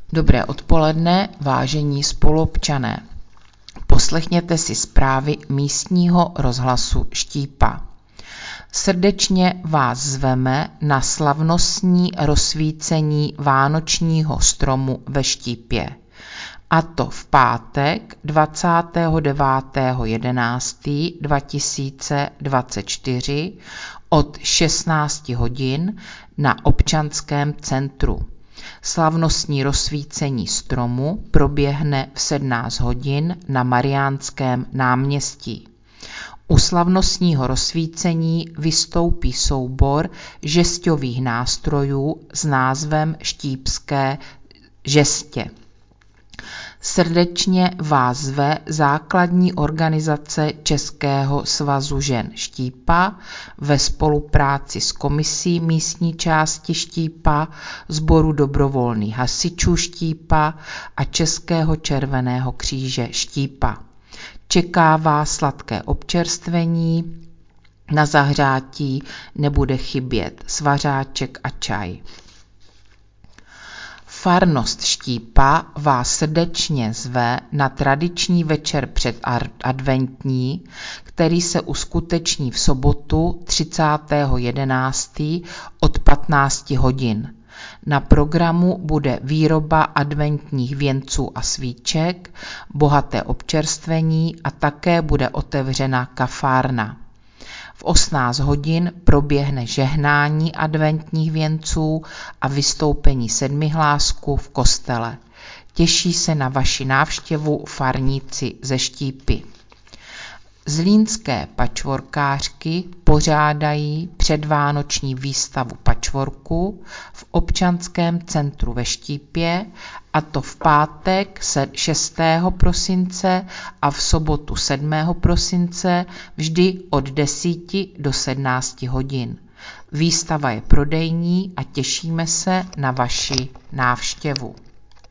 Dobré odpoledne, vážení spoluobčané. Poslechněte si zprávy místního rozhlasu Štípa. Srdečně vás zveme na slavnostní rozsvícení vánočního stromu ve Štípě. A to v pátek 29.11.2024 od 16 hodin na Občanském centru. Slavnostní rozsvícení stromu proběhne v 17 hodin na Mariánském náměstí. U slavnostního rozsvícení vystoupí soubor žesťových nástrojů s názvem Štípské žestě. Srdečně vás zve základní organizace Českého svazu žen Štípa ve spolupráci s komisí místní části Štípa, Sboru dobrovolných hasičů Štípa a Českého červeného kříže Štípa. Čeká vás sladké občerstvení, na zahřátí nebude chybět svařáček a čaj. Farnost Štípa vás srdečně zve na tradiční večer předadventní, který se uskuteční v sobotu 30.11. od 15 hodin. Na programu bude výroba adventních věnců a svíček, bohaté občerstvení a také bude otevřena kafárna. V 18 hodin proběhne žehnání adventních věnců a vystoupení sedmihlásků v kostele. Těší se na vaši návštěvu farníci ze Štípy. Zlínské patchworkářky pořádají předvánoční výstavu patchworku v Občanském centru ve Štípě, a to v pátek 6. prosince a v sobotu 7. prosince vždy od 10 do 17 hodin. Výstava je prodejní a těšíme se na vaši návštěvu.